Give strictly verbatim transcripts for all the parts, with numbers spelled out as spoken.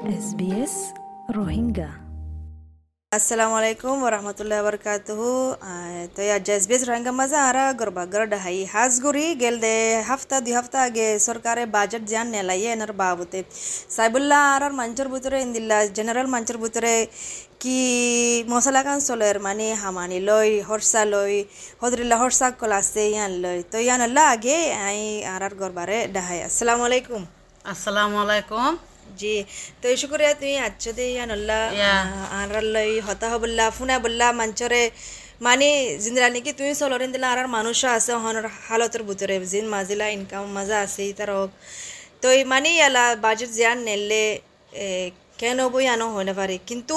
S B S Rohingya. আসসালামু আলাইকুম ওরহমতুল্লাহ বরকাতুহু তো ইয়ার জেসবিস রোহিঙ্গা মাঝে আরা গরবা গরডা হাই হাজগুড়ি গেল দে হাফতা দুই হাফতা আগে সরকারে বাজেট জান নেলাইয়ে এনার বাবুতে সাইবুল্লাহ আর মঞ্চর ভিতরে ইন্দিল্লা জেনারেল মঞ্চর ভিতরে কি মশলা কান চলের মানে হামানি লই হরসা লই হদরিল্লা হরসা কল আছে ইয়ান লই তো ইয়ান আল্লাহ আগে আই আর আর গরবারে ডাহাই। আসসালামু আলাইকুম। আসসালামু আলাইকুম। জি তো শুক্রিয়া তুমি আচ্ছা দে ইয়ানুল্লাহ আনারাল্লাই হতা হবল্লা ফুনা বল্লা মঞ্চরে মানে জিন্দিরা নাকি তুমি চলরেন দিলা আর মানুষ আছে হনর হালতের ভিতরে জিন মাজিলা ইনকাম মাজা আছে তার হোক তো মানে ইয়ালা বাজেট জিয়ান নেলে কেন বই আনো হইতে পারে কিন্তু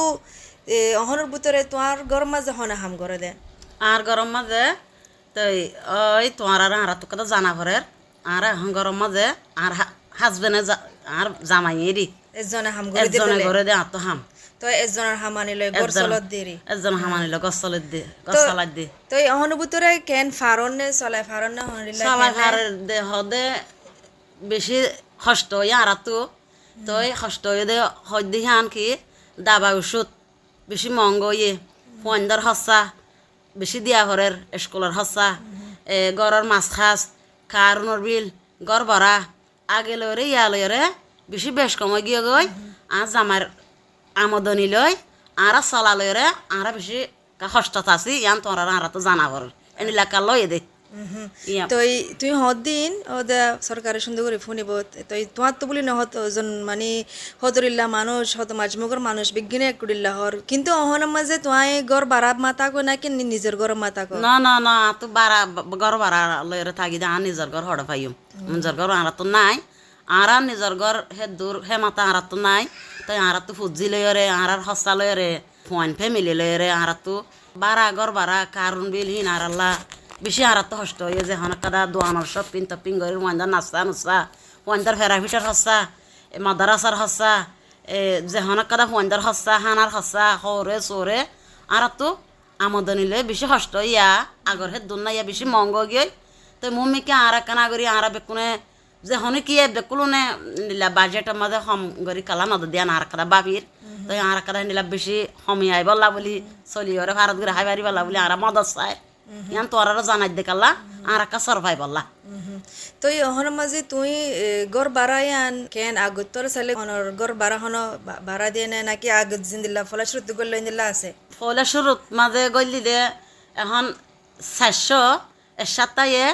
অহনের ভিতরে তোমার গরম মাঝে হনে হাম করে দে আর গরম মাঝে তো ওই তোমার আর আর তো কথা জানা ঘরের আর এখন গরম মাঝে আর হাজবেন্ডে আর জামাই এরি এজনে হাম করে দিতে একজনে ঘরে দে আর তো হাম তো এজনের হামানি লয় গর চলত দেরি একজন হামানি লয় গছ চলত দে গছ চলাত দে তো অহনের ভিতরে কেন ফারনে চলায় ফারন না হনিলা চলাই ফার দে হদে বেশি কষ্ট ইয়া আর তো তো কষ্ট দে হদ দি হান কি দাবা ওষুধ বেশি মঙ্গ ইয়ে ফোনদার হসা বেশি দিয়া ঘরের স্কুলের হসা এ গড়ের মাছ খাস কারণর বিল গড় ভরা আগে লয়রে ইয়া লয়রে বেশি বেশ কমে গিয়ে গই আর জামার আমদনি লই আর চলা লয়রে আর বেশি কষ্টত আছি ইয়ান তোর আর তো জানা ঘর এনে লেখা লয় দে তো তুই হদ দিন ওদা সরকারে সুন্দর করে ফুনিব তো তোমার তো বলি নহত ওজন মানে হদরিল্লা মানুষ হত মাজমুগর মানুষ বিজ্ঞানে একড়িল্লা হর কিন্তু অহনের মাঝে তোমায় গড় বাড়া মাতা কো নাকি নিজের গড় মাতা কো না না না তো বাড়া গড় বাড়া লয়রে থাকি দে আর নিজের ঘর হড় পাইম নিজের ঘর আর তো নাই আর নিজের ঘর হে দূর হে মাতা আর তো নাই তাই আর তো ফুজি লয়রে আর হসা লয়রে ফোন ফ্যামিলি লয়রে আর তো বাড়া গড় বাড়া কারণ বিল হিন আর আল্লাহ বেশি আর তো কষ্ট হয়ে যে হন কাদা দোয়ানোর সব পিন তপিং করে ওয়ান্দার নাস্তা নুসা ওয়ান্দার ফেরা ফিটার হসা মাদারাসার হসা এ যে হন কাদা ওয়ান্দার হসা হানার হসা হরে সোরে আর তো আমদানি লয় বেশি কষ্ট ইয়া আগর হে দুন ইয়া বেশি মঙ্গ গিয়ে তো মম্মিকে আর কানা করি আর বেকুনে যে হনে কি বেকুলনে নিলা বাজেট মাঝে হম গরি কালা নদ দিয়া আর কাদা বাবির তো আর কাদা নিলা বেশি হমি আই বললা বলি চলি ওরে ভারত করে হাই বাড়ি বললা বলি আর মদত চাই ইয়ান তোর জানাই দেখালা আর একটা সরভাই বললা তো এই অহর মাঝে তুই গড় বাড়াইয়ান কেন আগত তোর চাইলে অনর গড় বাড়া হন বাড়া দিয়ে নে নাকি আগত জিন্দিল্লা ফলা শ্রুতি গল্ল ইন্দিল্লা আছে ফলে শুরুত মাঝে গল্লি দে এখন চারশো সাতটায়ে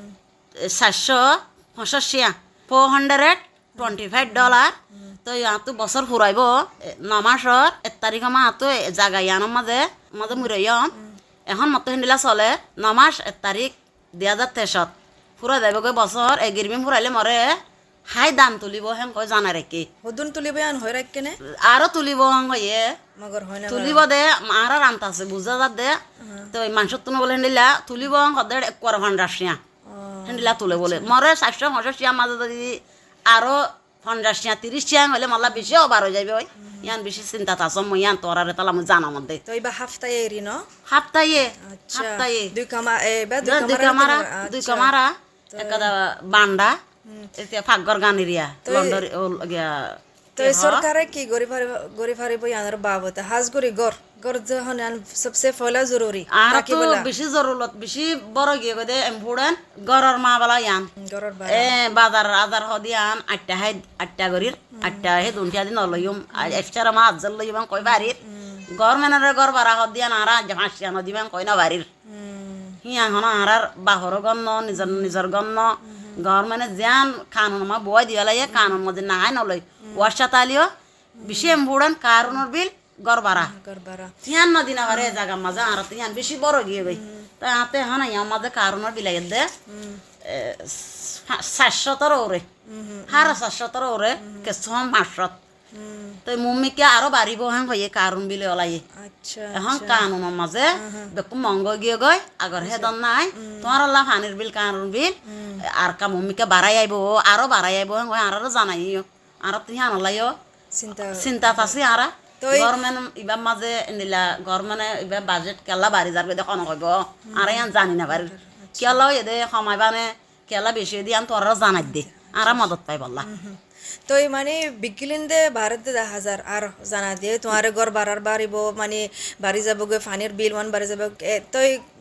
চারশো পঁচাশিয়া four hundred twenty five dollar তো ইয়াতো বছর ফুরাইব ন মাসর এক তারিখ মাহতো জাগাই আনৰ মাঝে মাঝে মুরাইম এখন মতো হিন্দিলা চলে ন মাস এক তারিখ দুই হাজার তেইশত ফুরা যাবগৈ বছর এগিরবিম ফুরাইলে মরে হাই দাম তুলিব হেন কয় জানা রেকি হদুন তুলিব আন হয় রাখ কেনে আরো তুলিব হেন কয়ে মগর হয় না তুলিব দে আর রান্ত আছে বুঝা যা দে তো মাংস তুনো বলে হিন্দিলা তুলিব সদায় এক কোয়ার পঞ্চাশিয়া হিন্দিলা তুলে বলে মরে চারশো পঁচাশিয়া মাঝে যদি আরো পঞ্চাশিয়া তিরিশিয়া হলে মাল্লা বেশি অবার হয়ে যাবে ওই ইয়ান বেশি চিন্তা থাকছ মই ইয়ান তোর আর তালা মই জানা মধ্যে তো এইবা হাফতায় এরি ন হাফতায়ে আচ্ছা হাফতায়ে দুই কামা এবা দুই কামারা দুই কামারা একদা বান্ডা এতিয়া ফাগর গান এরিয়া লন্ডর গিয়া তো সরকারে কি গরি ফারি গরি ফারি বই আনার বাবত হাজ গরি গর গর যখন সবসে ফলা জরুরি আর তো বেশি জরুরত বেশি বড় গিয়ে দে এমপুড়েন গরর মা বলা ইয়ান গরর বা এ বাজার আজার হদিয়ান আটটা হে আটটা গরির আটটা হে দুনটা দিন লইম এক্সট্রা মা আজল লইম কই বাড়ির গভর্নমেন্টের গর বাড়া হদিয়ান আর হাসিয়ান দিবেন কই না বাড়ির হিয়া হন আর বাহর গন্ন নিজর নিজর গন্ন গভর্নমেন্টে যান কানুন মা বয় দিয়া লাগে কানুন মধ্যে নাহাই নলই ওয়াশা তালিও বেশি এমপুড়েন কারণর বিল গর বাড়া গর বাড়া হিয়ান নদী না বারে জায়গা মাঝে আর হিয়ান বেশি বড় গিয়ে গই তা হাতে হন ইয়ার মাঝে কারণর বিলাই দে চারশতর ওরে হারা চারশতর ওরে কেসম পাঁচশত তো মম্মিকে আরো বাড়িব হাং হয়ে কারণ বিলে ওলাই আচ্ছা এখন কানুনের মাঝে বেকু মঙ্গ গিয়ে গই আগর হেদন নাই তোমার আল্লাহ পানির বিল কারণ বিল আর কা মম্মিকে বাড়াই আইব আরো বাড়াই আইব হাং আরো জানাই আর তুই আনলাইও চিন্তা চিন্তা আছে আর গভর্নমেন্ট ইবার মাঝে নিলা গভর্নমেন্টে ইবার বাজেট কেলা বাড়ি যার দেখো নকইব আর ইয়ান জানি না বাড়ি কেলা এদে সময় বানে কেলা বেশি দিয়ে তোর জানাই দে আর মদত পাই বললা তো এই মানে বিকিলিন্দে ভারতে দা হাজার আর জানা দিয়ে তোমার ঘর বাড়ার বাড়িব মানে বাড়ি যাব গে ফানির বিল মান বাড়ি যাব তো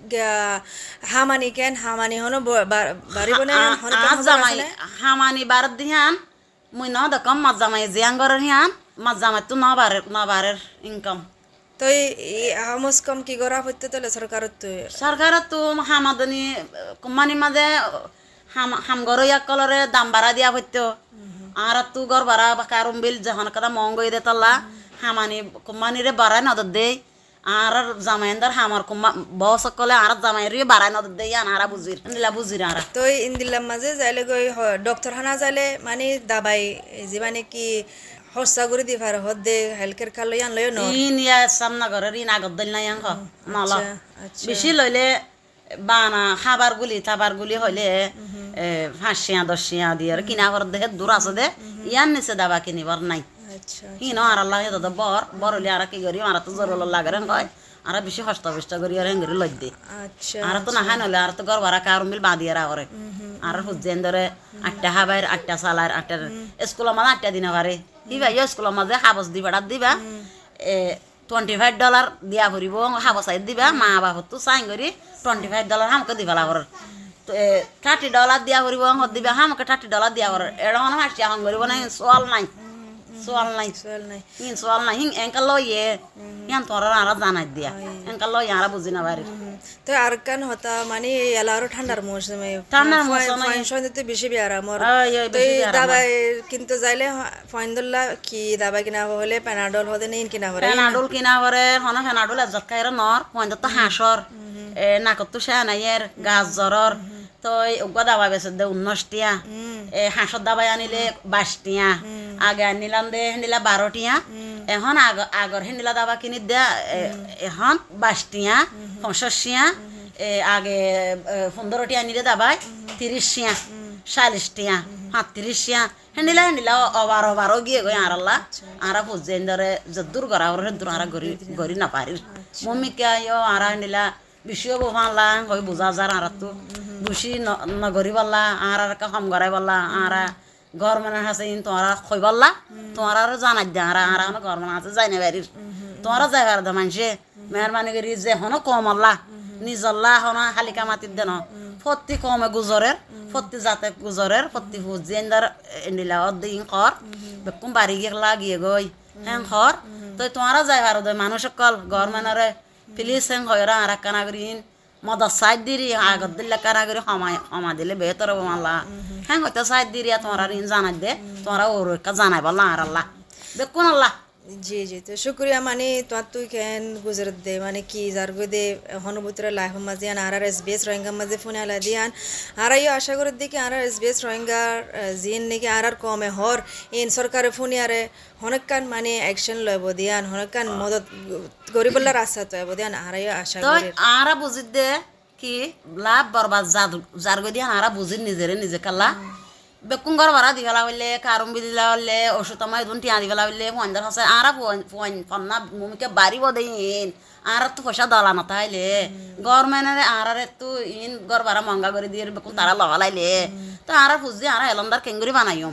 হামানি কেন হামানি হনো বাড়িব না হনো আজ জামাই হামানি বার দিহান মুই ন দকম মাছ জামাই জিয়াং গরের হিয়ান মাছ জামাই তো ন বারের ন বারের ইনকাম তো এই হামস কম কি করা হইতে তো সরকারত তো সরকারত তো হামাদনি কোম্পানি মাঝে হাম হামগরইয়া কলরে দাম বাড়া দিয়া হইতো আর তু গর বাড়া বা কারুম বিল যখন কথা মহঙ্গই দে তাল্লা হামানি কোম্পানিরে বাড়াই নদর দেই আর জামাইন্দার হামার কুম্মা বস কলে আর জামাইরে বাড়াই নদর দেই আনারা বুঝির নিলা বুঝির আরা তো ইন্দিল্লার মাঝে যাইলে গই ডক্টর খানা যাইলে মানে দাবাই যে মানে কি হস্তা করে দি পারে হদে হেলকের খাল লই আন লই ন ইন ইয়া সামনা ঘরের ইন আগত দিল নাই আঙ্ক নল বেশি লইলে বানা খাবার গুলি থাবার গুলি হইলে ফাঁসিয়া দশিয়া দিয়ে আর কিনা ঘর দেখে দূর আছে দে ইয়ান নিচে দাবা কিনিবার নাই আচ্ছা হিন আর আল্লাহ হেদ বর বর হইলে আর কি করি আর তো জরুল লাগে কয় আর বেশি হস্ত বিষ্ট করি আর হেঙ্গরি লই দে আচ্ছা আর তো নাহাই নলে আর তো ঘর ভাড়া কারুম বিল বাঁধিয়ে রা করে আর হুজেন ধরে আটটা হাবাইর আটটা সালার আটটার স্কুলের মাঝে আটটা দিন পারে দিবা ইয়ে স্কুলের মাঝে হাবস দিবা দিবা এ টোয়েন্টি ফাইভ ডলার দিয়া ফুরিব হাবসাই দিবা মা বাবা তো সাইন করি টোয়েন্টি ফাইভ ডলার হামকে দিবা লাগর থার্টি ডলার দিয়া ফুরিব হত দিবা হামকে থার্টি ডলার দিয়া কর এটা মানে হাসিয়া হাম করিব না সোয়াল নাই সোয়াল নাই সোয়াল নাই হিন সোয়াল নাই হিং এঙ্কাল লইয়ে ইয়ান তোরা আর জানাই দিয়া এঙ্কাল লই আর বুঝি না বাড়ি তো আর কান হতা মানে এলারো ঠান্ডার মৌসুমে ঠান্ডার মৌসুমে ফাইন তো বেশি বিয়ারা মোর ওই ওই তো দাবাই কিন্তু যাইলে ফাইনদুল্লা কি দাবাই কিনা হলে প্যানাডল হদে নেই কিনা করে ফেনাডুল কিনা করে হন ফেনাডুল এজত খাইর নর পয়েন্ট তো হাঁসর এ নাকত তো সেনাইয়ের গাছ জ্বরর তো উগা দাবা বেছে দে উন্নষ্টিয়া এ হাঁসর দাবাই আনিলে বাইশটিয়া আগে আনিলাম দে হেনিলা বারোটিয়া এখন আগ আগর হেনিলা দাবা কিনি দে এখন বাইশটিয়া পঞ্চাশিয়া এ আগে পনেরোটি আনিলে দাবাই তিরিশিয়া চাল্লিশটিয়া সাতত্রিশিয়া হেনিলা হেনিলা অবার অবারও গিয়ে গই আর আল্লাহ আরা বুঝেন ধরে যদ্দুর গড়া ওর দূর আরা গড়ি গড়ি না পারি মম্মিকে আয়ো আরা হেনিলা বিশিও বোভালা হই বুঝা যার আর তো বুসি নগরি বললা আর আর কাম গড়াই বললা আর ঘর মানে আছে তোমরা খই বললা তোমরা আর জানাই দে আর আর ঘর মানে আছে যাই না বাড়ির তোমরা যাই পার দে মানুষে মেহরবানি করি যে হনো কম আল্লাহ নিজল্লা হনো হালিকা মাতির দেন ফত্তি কমে গুজরের ফত্তি জাতে গুজরের ফত্তি ফুজিয়েন্দার এন্ডিলা অদ্দিন কর বেকুম বাড়ি গিয়ে লাগিয়ে গই হ্যাঁ খর তো তোমরা যাই পার দে মানুষ কল ঘর মানরে প্লিজ হ্যাঁ হয়রা আর কানা করিন মদত সাইড দিরি আগত দিলে কারা করি সময় সময় দিলে বেহতর হবো আল্লাহ হ্যাঁ হয়তো সাইড দিরি তোমরা ঋণ জানাই দে তোমরা ওর জানাই বললাম আর আল্লাহ বেকুন আল্লাহ জি জি তো শুক্রিয়া মানে তোমার তুই কেন গুজরত দে মানে কি যারগো দে হনুভূতরা লাইফ মাঝে আন R S B S Rohingya মাঝে ফোনে আলা দিয়ান আর আইও আশা করে দেখি আর এস বি এস রোহিঙ্গার জিন নাকি আর আর কমে হর ইন সরকারে ফোনে আরে হনকান মানে অ্যাকশন লইব দিয়ান হনকান মদত গরিবল্লা রাস্তা তো আইব দিয়ান আর আইও আশা তো করে আরা বুঝি দে কি লাভ বরবাদ জাদু যারগো দিয়ান আরা বুঝি নিজেরে নিজে কাল্লা বেকুন ঘর ভাড়া দিবেলা হইলে কারুম দিলা হইলে ওষুধ আমার দুন টিয়া দিবেলা হইলে পঞ্চাশ আছে আর পন্না ভূমিকে বাড়িব দেন আর তো পয়সা দলা না তাইলে গভর্নমেন্টের আর তো ইন ঘর ভাড়া মহঙ্গা করে দিয়ে বেকুন তারা লগালাইলে তো আর বুঝছি আর এলন্দার কেঙ্গুরি বানাইম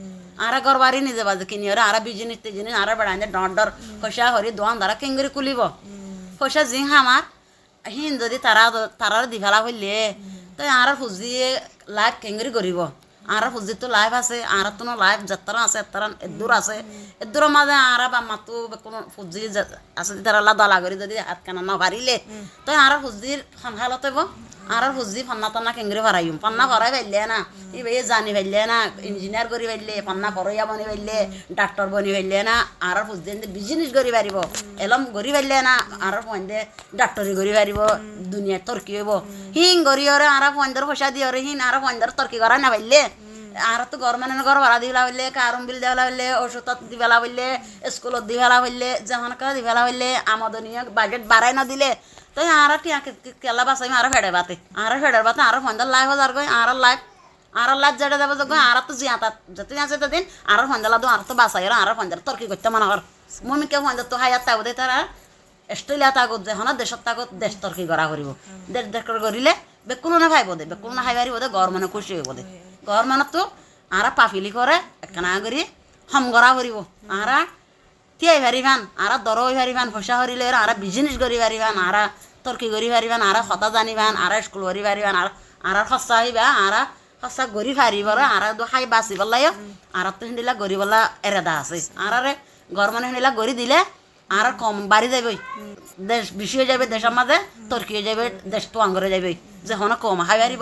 আর ঘর বাড়ি নিজে বাজে কিনি আর আর বিজিনিস তিজিনিস আর বেড়াই ডর ডর পয়সা হরি দোয়ান দ্বারা কেঙ্গুরি কুলিব পয়সা জিং আমার হিন যদি তারা তারা দিবেলা হইলে তো আর ফুজি লাইফ কেঙ্গুরি করিব আর ফুজি তো লাইফ আছে আর তো লাইফ যাত্রা আছে তারা এদূর আছে এদূর মাঝে আর বা মাতো কোনো ফুজি আছে তারা দলা করি যদি হাত কানা না পারিলে তো আর ফুজির হালত হইব আর ফুজি ফান্না টান্না কেঙ্গুরি ভরাইম পান্না ভরাই ফেললে না ই ভাই জানি ফেললে না ইঞ্জিনিয়ার করি ফেললে পান্না ভরইয়া বনি ফেললে ডাক্তার বনি ফেললে না আর ফুজি বিজনেস করি পারিব এলম করি ফেললে না আর ফোনদে ডাক্তারি করি পারিব দুনিয়ার তর্কি হইব হিং করি ওরে আর ফোনদের পয়সা দিয়ে ওরে হিন আর ফোনদের তর্কি করা না ফেললে আর তো গভর্নমেন্টের ঘর ভাড়া দিবেলা হইলে কারুম বিল দেওয়া হইলে ওষুধ দিবেলা হইলে স্কুলত দিবেলা হইলে যেমন দিবেলা হইলে আমদনীয় বাজেট বাড়াই না দিলে তো আর টিয়া কেলা বাসাই আর ফেডে বাতে আর ফেডের বাতে আর ফোনদের লাইফ হাজার গই আর লাইফ আর লাইফ যেটা যাবে তো আর তো জিয়া তাত যতদিন আছে ততদিন আর ফোনদের লাদু আর তো বাসাই আর ফোনদের তর্কি করতে মনে কর মমিকে ফোনদের তো হাইয়াত তাগো দে তারা অস্ট্রেলিয়া তাগত যে হন দেশত তাগত দেশ তর্কি করা করিব দেশ দেশ করিলে বেকুলো না খাইব দে বেকুলো না খাইবারিব দে গভর্নমেন্ট খুশি হইব দে গভর্নমেন্ট তো আরা পাফিলি করে একখানা করি হম করা করিব আরা তিয়াই পারিবান আরা দর হই পারিবান পয়সা হরিলে আরা বিজনেস করি পারিবান আরা তর্কি করি পারিবান আরা কথা জানিবান আরা স্কুল করি পারিবান আর আরা খসা হইবা আরা খসা গরি পারিবার আরা দু খাই বাঁচি পেলাই আরা তো হিন্দিলা গরি বলা এরেদা আছে আরারে ঘর মানে হিন্দিলা গরি দিলে আর কম বাড়ি যাবে দেশ বেশি হয়ে যাবে দেশের মাঝে তর্কি হয়ে যাবে দেশ তো আঙ্গরে যাবে যে হন কম হাই পারিব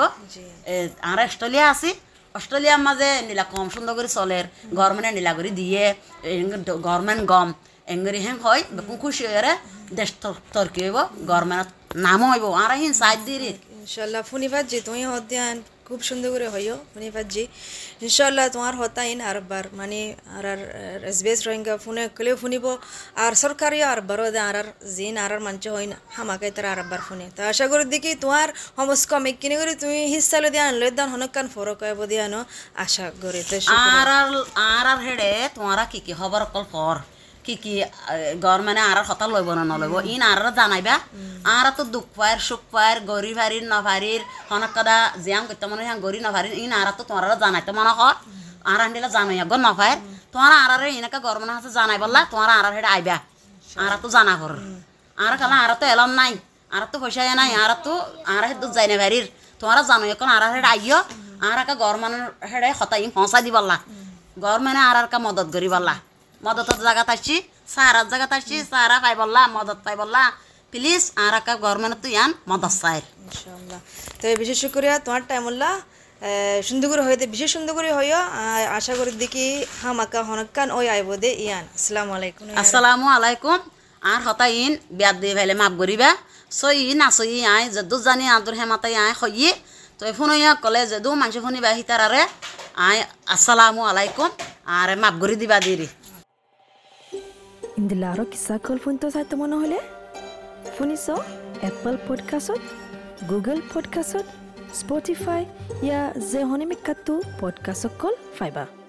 আর অস্ট্রেলিয়া আছি অস্ট্রেলিয়ার মাঝে নীলা কম সুন্দর করে চলের গভর্নমেন্টে নীলা করে দিয়ে গভর্নমেন্ট গম এঙ্গরি হেং হয় খুশি হয়ে দেশ তর্কি হইব গভর্নমেন্ট নাম হইব আর হিন সাইড দিয়ে ইনশাল্লাহ ফুনিফাত জি তুমি হদিয়ান খুব সুন্দর করে হইও ফুনিফাত জি ইনশাল্লাহ তোমার হতাইন আর বার মানে আর আর এসবিএস রোহিঙ্গা ফোনে কলেও ফুনিব আর সরকারি আর বারো দে আর আর জিন আর আর মানছে হই না হামাকাই তারা আর বার ফোনে তো আশা করি দেখি তোমার সমস কমে কিনে করে তুমি হিস্সা লো দিয়ে আনলো দান হনকান ফরক হইব দিয়ানো আশা করি তো আর আর আর হেডে তোমারা কি কি খবর অকল ফর কি কি গভর্নমেন্টে আর কথা লইব না নলইব ইন আর জানাইবা আর তো দুঃখ পায়ের সুখ পায়ের গরি ভারির নভারির হনক কদা জিয়াম করতে মনে হয় গরি নভারির ইন আর তো তোমার জানাইতে মনে হয় আর আনলে জানাই গো নভাইর তোমার আর ইনাকা গভর্নমেন্ট হাতে জানাই বললা তোমার আর হেডে আইবা আর তো জানা কর আর কালা আর তো এলাম নাই আর তো পয়সা নাই আর তো আর হেদ যাই না ভারির তোমার জানাই এখন আর হেডে আইও আর একা গভর্নমেন্ট হেডে হতাই পৌঁছা দি বললা গভর্নমেন্টে আর আর কা মদত করি বললা মদতের জায়গাত আসছি সারার জায়গাত আসছি সারা পাই বললা মদত পাই বললা প্লিজ আর একা গভর্নমেন্ট তুই আন মদত চাই ইনশাআল্লাহ তো বিশেষ শুক্রিয়া তোমার টাইম উল্লাহ সুন্দর করে হইতে বিশেষ সুন্দর করে হইও আশা করি দেখি হামাকা হনকান ওই আইব দে ইয়ান আসসালামু আলাইকুম আসসালামু আলাইকুম আর হতা ইন বিয়াদ দিয়ে ভাইলে মাপ করিবা সই নাচই আই যদু জানি আদর হেমাতাই আই হইয়ে তো ফোন ইয়া কলে যদু মানুষ শুনিবা হিতারারে আই আসসালামু আলাইকুম আর মাপ করি দিবা দিরি ইন্দিলারো কিসা কল ফোন তো চাইতে মনে হলে শুনিছ এপল পডকাষ্টত গুগল পডকাষ্টত স্পটিফাই ইয়া যে হনিমিকাটো পডকাষ্ট কল ফাইবা